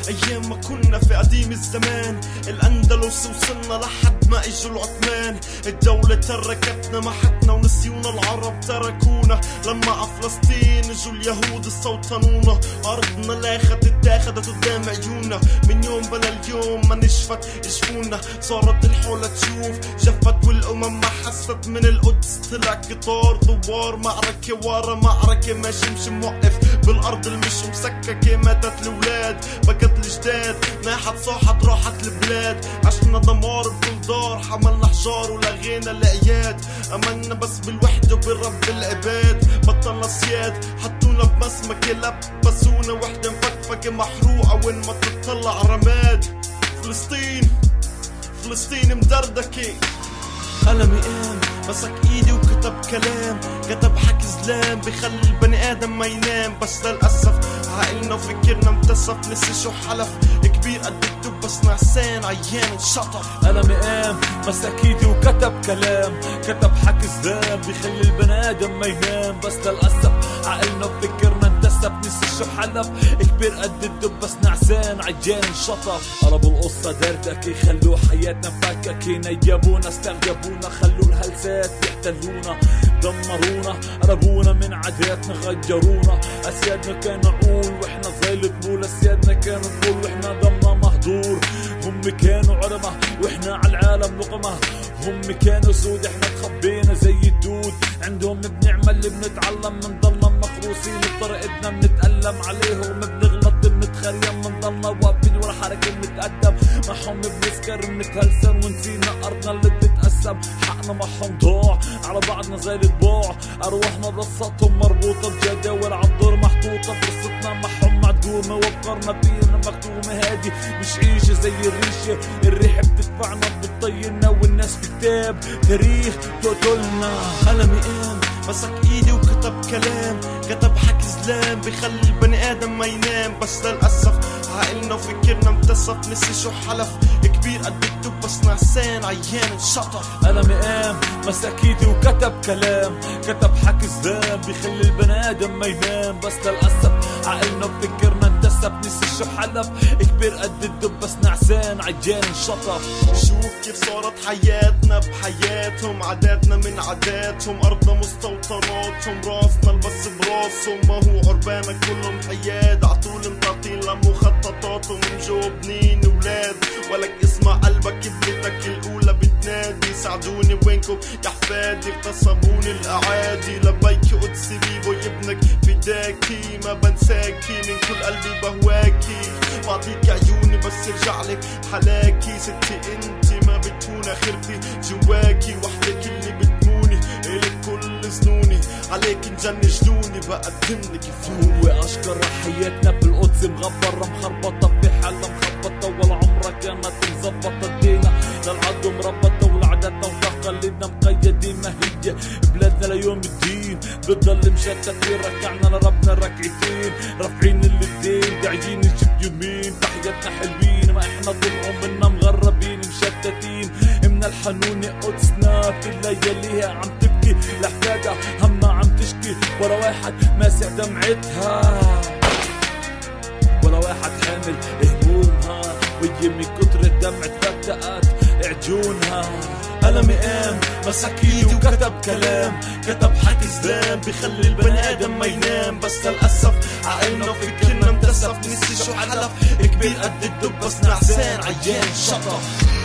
ايام ما كنا في قديم الزمان، الاندلس وصلنا لحد ما اجوا العثمان. الدولة تركتنا محتنا ونسيونا، العرب تركونا لما ع فلسطين اجوا اليهود استوطنونا. ارضنا لاخت اتاخدت قدام عيونا، من يوم بلا اليوم ما نشفت جفونا. صارت الحولة تشوف جفت والامم ما حست، من القدس طلع قطار ثوار، معركة ورا معركة ماشي مش موقف بالارض المش مسككة. ماتت الاولاد بكت الجداد، ناحت صاحت راحت البلاد. عشنا دمار بكل دار، حملنا حجار ولغينا العياد. امنا بس بالوحدة وبالرب العباد، بطلنا سياد حطونا بمسمكة لبسونا. وحدة مفكفكة محروقة وين ما تطلع رماد. فلسطين فلسطين مدردكة. قلمي قام مسك ايدي وكتب كلام، كتب حكي زلام بخلي البني ادم ما ينام. بس للأسف عقلنا وفكرنا امتسف، نسي شو حلف كبير قد الدب بس نعسان عيان انشطف. قلمي قام مسك ايدي وكتب كلام، كتب حكي زلام بخلي البني ادم ما ينام. بس للأسف عقلنا وفكرنا انتسف، نسي شو حلف كبير قد الدب بس نعسان عيان انشطف. قربوا القصة دردكة خلوا حياتنا مفككة، نيبونا استغيبونا خلوا الهلسات يحتلونا. دمرونا قربونا من عاداتنا غيرونا. اسيادنا كانوا عقول واحنا زي الطبول، اسيادنا كانوا طبول واحنا دمنا مهدور. هم كانوا عرمة واحنا على العالم لقمة، هم كانوا سود احنا تخبينا زي الدود. عندهم بنعمل اللي بنتعلم، منضلنا مخروسين بطريقتنا بنتألم عليهم، بنغلط بنتخريم، منضلنا واقفين ورا حركة بنتقدم معهم، بنسكر بنتهلسن ونسينا ارضنا اللي بتتقسم. حقنا معهم ضاع على بعضنا زي الطباع، ارواحنا بقصتهم مربوطة بجداول عالدور محطوطة، قصتنا معهم معدومة وافكارنا فينا مكتومة. هادي مش عيشة زي الريشة، الريحة بتدفعنا بتطينا والناس كتاب تاريخ تقتلنا. قلمي قام مسك ايدي وكتب كلام، كتب حكي زلام بخلي البني ادم ما ينام. بس للأسف عقلنا وفكرنا امتسف، نسي شو حلف كبير قد الدب بس نعسان عيان انشطف. قلمي قام مسك ايدي وكتب كلام، كتب حكي زلام بخلي البني ادم ما ينام. بس للأسف عقلنا وفكرنا انتسف، نسي شو حلف كبير قد الدب بس نعسان عيان انشطف. شوف كيف صارت حياتنا بحياتهم، عاداتنا من عاداتهم، ارضنا مستوطناتهم، راسنا البس براسهم. ما هو عربانا كلهم حياد، عطول مطاطين لمخططاتهم، مجوبنين اولاد. ولك اسمع قلبك ابنتك الاولى بتنادي، ساعدوني وينكم يا حفادي، اغتصبوني الاعادي. لبيكي قدسي بيبو ابنك فداكي، ما بنساكي من كل قلبي بهواكي. بعطيك عيوني بس ارجع لك حلاكي، ستي انتي ما بتكون اخرتي جواكي، وحدك اللي بتموني الك كل سنوني، عليك انجن جنوني بقدم لك فنون. هو اشكر حياتنا بالقدس مغبرة مخربطة في حالة مخبطة، ولا عمرها كانت مزبطة. ادينا للعدو مربطة ولعدتنا وتقاليدنا مقيدين، ما هي بلادنا ليوم الدين بتضل مشتتين. ركعنا لربنا ركعتين رافعين الدين، داعيين نجيب يمين. تحياتنا حلوين ما احنا طول عمرنا مغربين مشتتين. من الحنون قدسنا في اللياليها عم تبكي لحفادها، همها عم تشكي ورا واحد ماسع دمعتها، ورا واحد حامل همومها، وهي من كتر الدمع تفتقت عجونها. قلمي قام مسك ايدي وكتب كلام، كتب حكي زلام بخلي البني ادم ما ينام. بس للأسف عقلنا وفكرنا امتسف، نسي شو حلف كبير قد الدب بس نعسان عيان شطف.